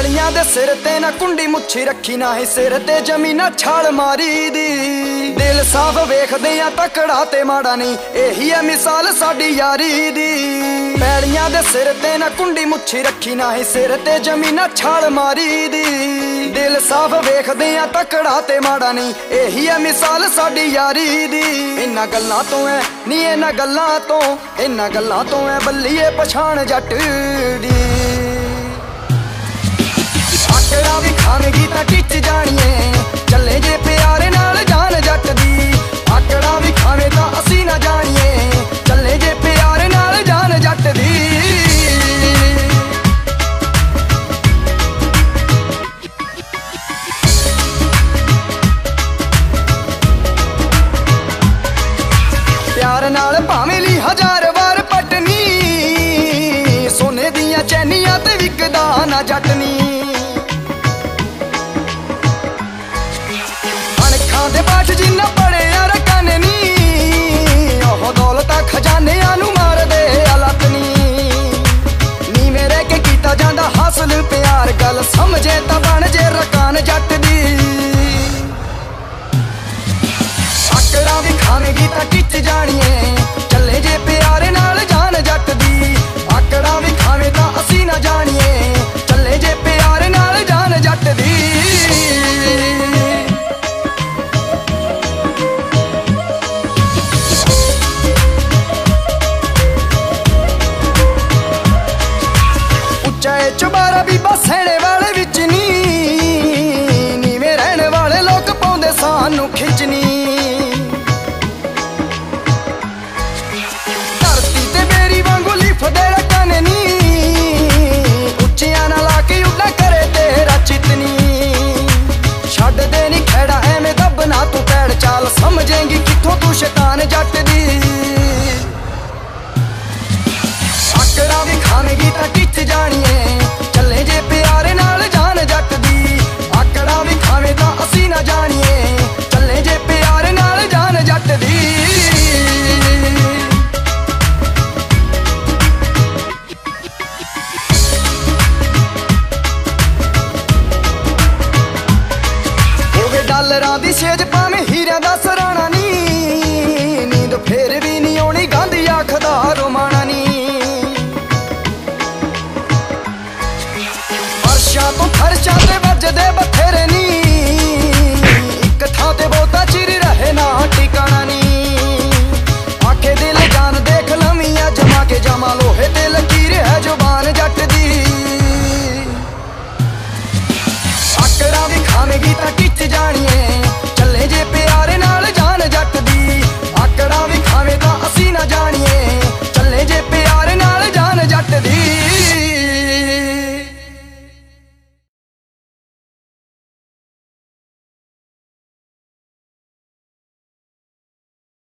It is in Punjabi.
ਪੈਲੀਆਂ ਦੇ ਸਿਰ ਤੇ ਨਾ ਕੁੰਡੀ ਮੁੱਛੀ ਰੱਖੀ, ਨਾ ਹੀ ਸਿਰ ਤੇ ਜ਼ਮੀਨਾਂ ਛਾਲ ਮਾਰੀ ਦੀ। ਦਿਲ ਸਾਫ਼ ਵੇਖਦੇ ਆ ਤਕੜਾ ਤੇ ਮਾੜਾ ਨਹੀਂ, ਇਹੀ ਹੈ ਮਿਸਾਲ ਸਾਡੀ ਯਾਰੀ ਦੀ। ਪੈਲੀਆਂ ਦੇ ਸਿਰ ਤੇ ਨਾ ਕੁੰਡੀ ਮੁੱਛੀ ਰੱਖੀ, ਨਾ ਹੀ ਸਿਰ ਤੇ ਜ਼ਮੀਨਾਂ ਛਾਲ ਮਾਰੀ ਦੀ। ਦਿਲ ਸਾਫ਼ ਵੇਖਦੇ ਆ ਤਕੜਾ ਤੇ ਮਾੜਾ ਨਹੀਂ, ਇਹੀ ਹੈ ਮਿਸਾਲ ਸਾਡੀ ਯਾਰੀ ਦੀ। ਇਹਨਾਂ ਗੱਲਾਂ ਤੋਂ ਐ ਨੀ ਇਹਨਾਂ ਗੱਲਾਂ ਤੋਂ, ਇਹਨਾਂ ਗੱਲਾਂ ਤੋਂ ਐ ਬੱਲੀਏ ਪਛਾਣ ਜੱਟ ਦੀ। ਆਕੜਾ ਵੀ ਖਾਵੇਗੀ ਤਾਂ ਟਿੱਚ ਜਾਣੀਏ, ਚੱਲੇ ਜੇ ਪਿਆਰੇ ਨਾਲ ਜਾਨ ਜੱਟ ਦੀ। ਆਕੜਾ ਵੀ ਖਾਵੇ ਤਾਂ ਅਸੀਂ ਨਾ ਜਾਣੀਏ, ਚੱਲੇ ਜੇ ਪਿਆਰੇ ਨਾਲ ਜਾਨ ਜੱਟ ਦੀ। ਪਿਆਰ ਨਾਲ ਭਾਵੇਂ ਲਈ 1000 ਵਾਰ ਪਟਨੀ, ਸੋਨੇ ਦੀਆਂ ਚੈਨੀਆਂ ਤੇ ਵਿਕਦਾ ਨਾ ਜੱਟਨੀ। ਅਣਖਾਂ ਦੇ ਬਾਟ ਜਿੰਨਾ ਪੜਿਆ ਰਕਨ ਨੀ, ਉਹ ਦੌਲਤਾਂ ਖਜ਼ਾਨਿਆਂ ਨੂੰ ਮਾਰਦੇ ਅਲਤਨੀ। ਨੀ ਮੇਰੇ ਕੇ ਕੀਤਾ ਜਾਂਦਾ ਹਾਸਲ ਪਿਆਰ, ਗੱਲ ਸਮਝੇ ਤਾਂ ਬਣ ਜੇ ਰਕਾਨ ਜੱਟ ਦੀ। ਆਕੜਾ ਵੀ ਖਾਵੇਗੀ ਤਾਂ ਟਿੱਚ ਜਾਣੀਏ, ਚੱਲੇ ਜੇ ਪਿਆਰੇ ਨਾਲ ਜਾਨ ਜੱਟ ਦੀ। ਆਕੜਾ ਵੀ ਖਾਵੇ ਤਾਂ ਅਸੀਂ ਨਾ ਜਾਣੀਏ, ਚੱਲੇ ਜੇ ਪਿਆਰੇ ਨਾਲ ਜਾਨ ਜੱਟ ਦੀ। ਉੱਚਾ ਚੁਬਾਰਾ ਵੀ ਬਸਣੇ ਵਾਲੇ ਵਿੱਚ ਨੀ, ਨੀਵੇਂ ਰਹਿਣ ਵਾਲੇ ਲੋਕ ਪਾਉਂਦੇ ਸਾਨੂੰ ਖਿੱਚਣੀ। ਧਰਤੀ ਤੇ ਮੇਰੀ ਵਾਂਗੂ ਲਿਫਦੇ ਰਕਨ ਨੀ, ਉੱਚਿਆਂ ਨਾਲ ਆ ਕੇ ਉੱਡਾ ਕਰੇ ਤੇਰਾ ਚਿਤਨੀ। ਛੱਡ ਦੇ ਨੀ ਖੇੜਾ ਐਵੇਂ ਦੱਬਣਾ ਤੂੰ ਪੈੜ ਚਾਲ, ਸਮਝੇਂਗੀ ਕਿੱਥੋਂ ਤੂੰ ਸ਼ੈਤਾਨ ਜੱਟ ਦੀ। ਆਕੜਾ ਵੀ ਖਾਵੇਗੀ ਤਾਂ ਟਿੱਚ ਜਾਣੀਏ, ਚੱਲੇ ਜੇ ਪਿਆਰੇ ਨਾਲ ਜਾਨ ਜੱਟ ਦੀ। ਆਕੜਾ ਵੀ ਖਾਵੇ ਤਾਂ ਅਸੀਂ ਨਾ ਜਾਣੀਏ, ਚੱਲੇ ਜੇ ਪਿਆਰੇ ਨਾਲ ਜਾਨ ਜੱਟ ਦੀ। ਹੋਵੇ ਡਾਲਰਾਂ ਦੀ ਸੇਜ ਭਾਵੇਂ ਹੀਰਿਆਂ ਦਾ ਸਰਾਣਾ ਨੀ, ਨੀਂਦ ਫੇਰ ਵੀ ਨਹੀਂ ਆਉਣੀ ਗਾਂਧੀ ਆਖਦਾ ਰੋਮਾਣਾ ਨੀ। ਫਰਸ਼ਾਂ ਤੋਂ ਫਰਸ਼ਾਂ ਤੇ ਵੱਜਦੇ ਬਥੇਰੇ ਨੀ, ਇੱਕ ਥਾਂ ਤੇ ਬਹੁਤਾ ਚਿਰ ਰਹੇ ਨਾ ਟਿਕਾਣਾ ਨੀ। ਆਖੇ ਦਿਲ ਜਾਨ ਦੇਖ ਲਵੀਆਂ ਜਮਾ ਕੇ ਜਮਾ, ਲੋਹੇ ਤੇ ਲਕੀਰ ਹੈ ਜ਼ੁਬਾਨ ਜੱਟ ਦੀ। ਆਕੜਾ ਵੀ ਖਾਵੇਗੀ ਤਾਂ ਟਿੱਚ ਜਾਣੀਏ,